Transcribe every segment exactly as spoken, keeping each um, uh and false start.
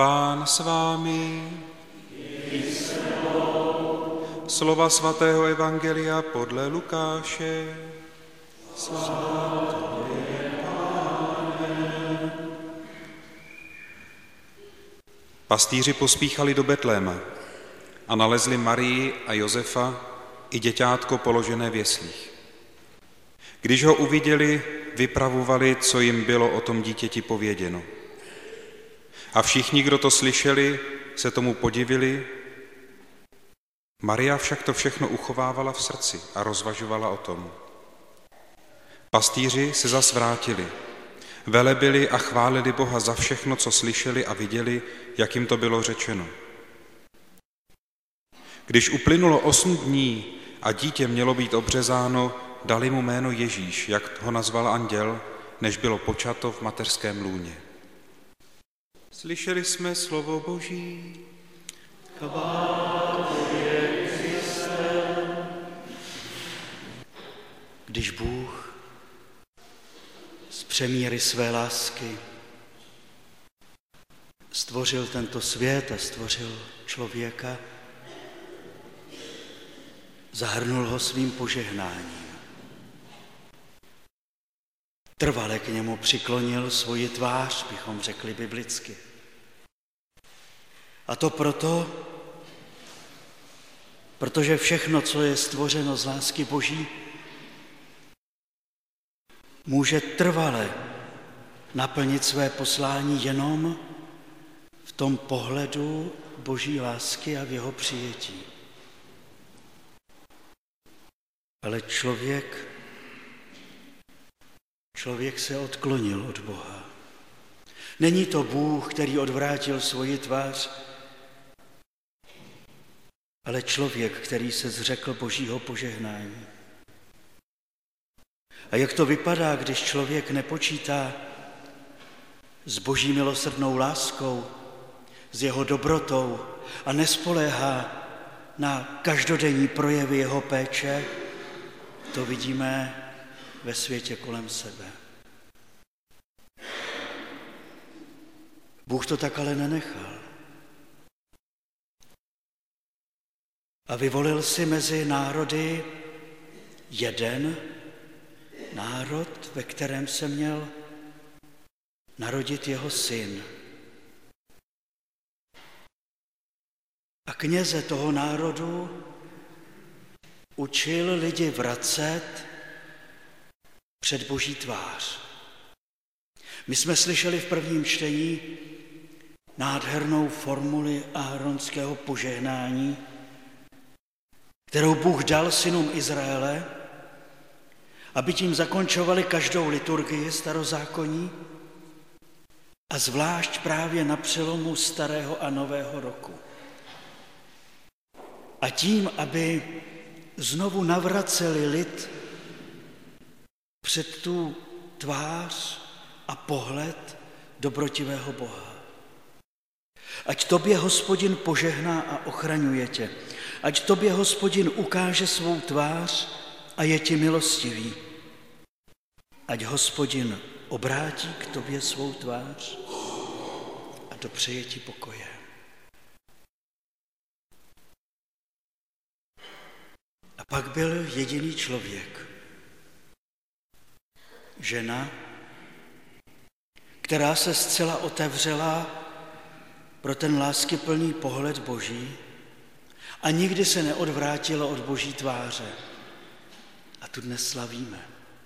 Pán s vámi. Slova svatého evangelia podle Lukáše. Sláva tobě, Pane. Pastýři pospíchali do Betléma a nalezli Marii a Josefa i děťátko položené v jeslích. Když ho uviděli, vypravovali, co jim bylo o tom dítěti pověděno. A všichni, kdo to slyšeli, se tomu podivili. Maria však to všechno uchovávala v srdci a rozvažovala o tom. Pastýři se zas vrátili, velebili a chválili Boha za všechno, co slyšeli a viděli, jak jim to bylo řečeno. Když uplynulo osm dní a dítě mělo být obřezáno, dali mu jméno Ježíš, jak ho nazval anděl, než bylo počato v mateřském lůně. Slyšeli jsme slovo Boží. Chvála tobě, Kriste. Když Bůh z přemíry své lásky stvořil tento svět a stvořil člověka, zahrnul ho svým požehnáním. Trvale k němu přiklonil svoji tvář, bychom řekli biblicky. A to proto, protože všechno, co je stvořeno z lásky Boží, může trvale naplnit své poslání jenom v tom pohledu Boží lásky a v jeho přijetí. Ale člověk, člověk se odklonil od Boha. Není to Bůh, který odvrátil svoji tvář, ale člověk, který se zřekl Božího požehnání. A jak to vypadá, když člověk nepočítá s Boží milosrdnou láskou, s jeho dobrotou a nespoléhá na každodenní projevy jeho péče, to vidíme ve světě kolem sebe. Bůh to tak ale nenechal. A vyvolil si mezi národy jeden národ, ve kterém se měl narodit jeho syn. A kněze toho národu učil lidi vracet před Boží tvář. My jsme slyšeli v prvním čtení nádhernou formuli áronského požehnání, kterou Bůh dal synům Izraele, aby tím zakončovali každou liturgii starozákonní a zvlášť právě na přelomu starého a nového roku. A tím, aby znovu navraceli lid před tu tvář a pohled dobrotivého Boha. Ať tobě Hospodin požehná a ochraňuje tě. Ať tobě Hospodin ukáže svou tvář a je ti milostivý. Ať Hospodin obrátí k tobě svou tvář a dopřeje ti pokoje. A pak byl jediný člověk, žena, která se zcela otevřela pro ten láskyplný pohled Boží a nikdy se neodvrátila od Boží tváře. A tu dnes slavíme.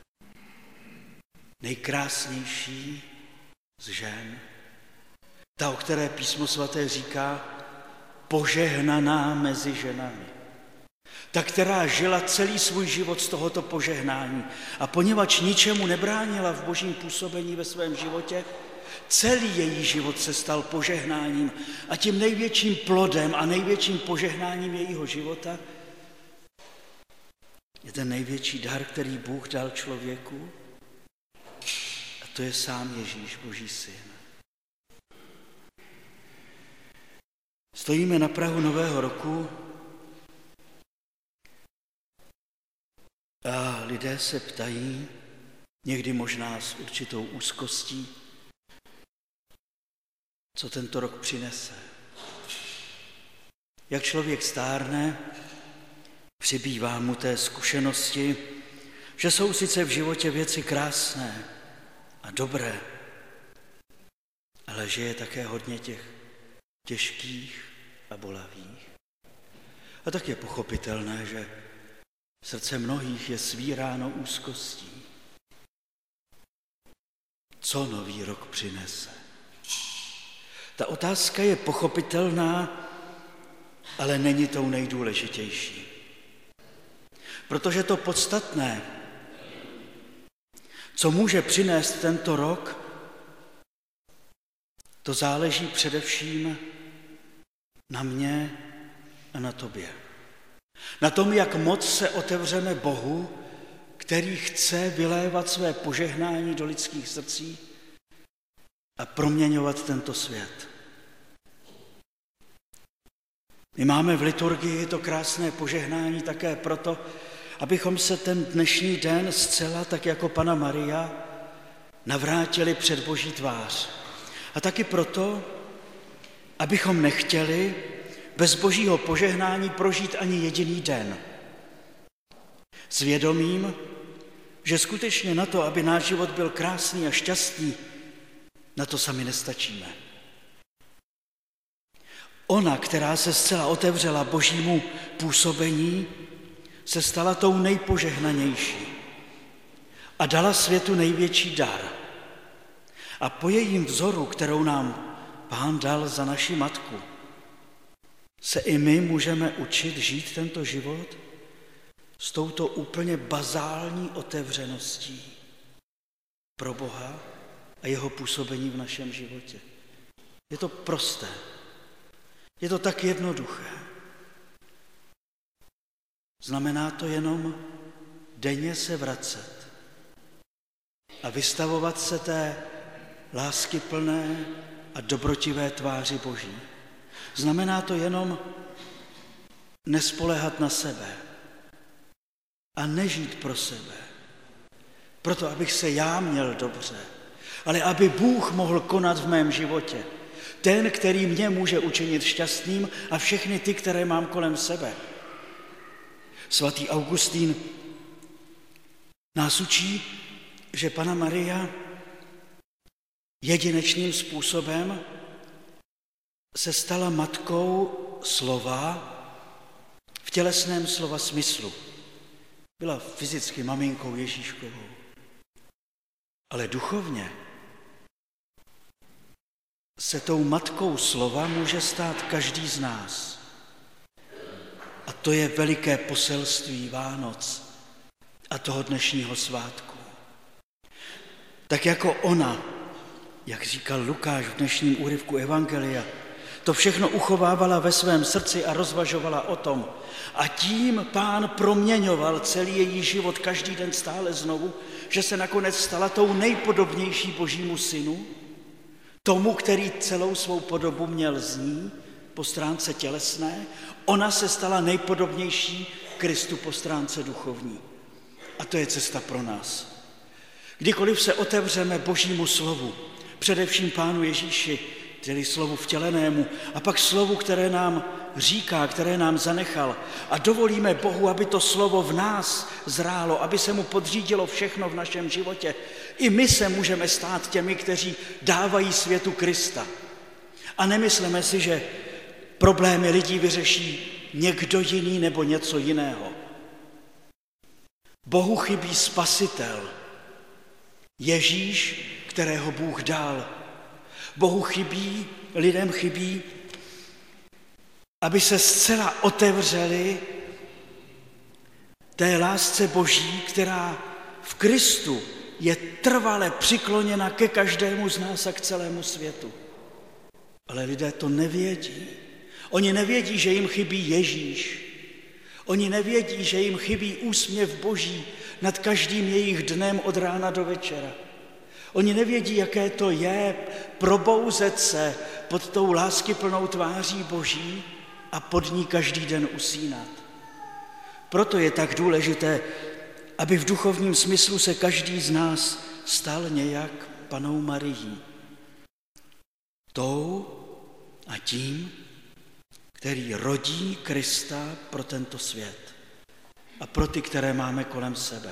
Nejkrásnější z žen, ta, o které Písmo svaté říká, požehnaná mezi ženami. Ta, která žila celý svůj život z tohoto požehnání a poněvadž ničemu nebránila v Božím působení ve svém životě, celý její život se stal požehnáním a tím největším plodem a největším požehnáním jejího života je ten největší dar, který Bůh dal člověku, a to je sám Ježíš, Boží syn. Stojíme na prahu nového roku a lidé se ptají, někdy možná s určitou úzkostí, co tento rok přinese. Jak člověk stárne, přibývá mu té zkušenosti, že jsou sice v životě věci krásné a dobré, ale že je také hodně těch těžkých a bolavých. A tak je pochopitelné, že srdce mnohých je svíráno úzkostí. Co nový rok přinese? Ta otázka je pochopitelná, ale není tou nejdůležitější. Protože to podstatné, co může přinést tento rok, to záleží především na mně a na tobě. Na tom, jak moc se otevřeme Bohu, který chce vylévat své požehnání do lidských srdcí a proměňovat tento svět. My máme v liturgii to krásné požehnání také proto, abychom se ten dnešní den zcela, tak jako Panna Maria, navrátili před Boží tvář. A taky proto, abychom nechtěli bez Božího požehnání prožít ani jediný den. S vědomím, že skutečně na to, aby náš život byl krásný a šťastný, na to sami nestačíme. Ona, která se zcela otevřela Božímu působení, se stala tou nejpožehnanější a dala světu největší dar. A po jejím vzoru, kterou nám Pán dal za naši matku, se i my můžeme učit žít tento život s touto úplně bazální otevřeností pro Boha a jeho působení v našem životě. Je to prosté. Je to tak jednoduché. Znamená to jenom denně se vracet a vystavovat se té láskyplné a dobrotivé tváři Boží. Znamená to jenom nespoléhat na sebe a nežít pro sebe, proto abych se já měl dobře, ale aby Bůh mohl konat v mém životě. Ten, který mě může učinit šťastným a všechny ty, které mám kolem sebe. Svatý Augustín nás učí, že Panna Maria jedinečným způsobem se stala matkou slova v tělesném slova smyslu. Byla fyzicky maminkou Ježíškovou, ale duchovně se tou matkou slova může stát každý z nás. A to je veliké poselství Vánoc a toho dnešního svátku. Tak jako ona, jak říkal Lukáš v dnešním úryvku Evangelia, to všechno uchovávala ve svém srdci a rozvažovala o tom. A tím Pán proměňoval celý její život každý den stále znovu, že se nakonec stala tou nejpodobnější Božímu synu, tomu, který celou svou podobu měl z ní po stránce tělesné, ona se stala nejpodobnější Kristu po stránce duchovní. A to je cesta pro nás. Kdykoliv se otevřeme Božímu slovu, především Pánu Ježíši, tedy slovu vtělenému, a pak slovu, které nám říká, které nám zanechal, a dovolíme Bohu, aby to slovo v nás zrálo, aby se mu podřídilo všechno v našem životě. I my se můžeme stát těmi, kteří dávají světu Krista. A nemyslíme si, že problémy lidí vyřeší někdo jiný nebo něco jiného. Bohu chybí spasitel, Ježíš, kterého Bůh dal. Bohu chybí, lidem chybí, aby se zcela otevřeli té lásce Boží, která v Kristu je trvale přikloněna ke každému z nás a k celému světu. Ale lidé to nevědí. Oni nevědí, že jim chybí Ježíš. Oni nevědí, že jim chybí úsměv Boží nad každým jejich dnem od rána do večera. Oni nevědí, jaké to je probouzet se pod tou láskyplnou tváří Boží a pod ní každý den usínat. Proto je tak důležité, aby v duchovním smyslu se každý z nás stal nějak Pannou Marií. tou a tím, který rodí Krista pro tento svět a pro ty, které máme kolem sebe.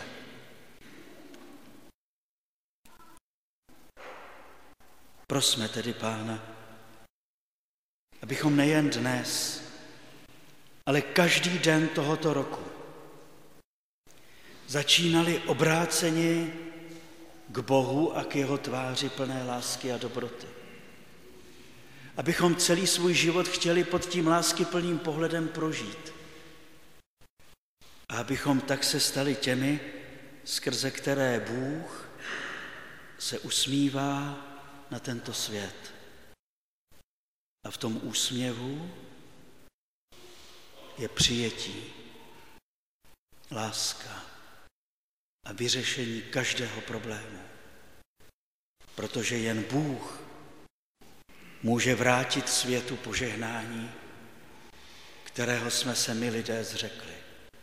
Prosme tedy Pána, abychom nejen dnes, ale každý den tohoto roku začínali obráceně k Bohu a k jeho tváři plné lásky a dobroty. Abychom celý svůj život chtěli pod tím láskyplným pohledem prožít. A abychom tak se stali těmi, skrze které Bůh se usmívá na tento svět. A v tom úsměvu je přijetí, láska a vyřešení každého problému. Protože jen Bůh může vrátit světu požehnání, kterého jsme se my lidé zřekli.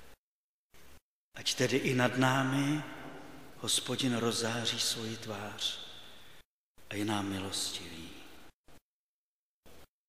Ať tedy i nad námi Hospodin rozzáří svoji tvář a je nám milostivý.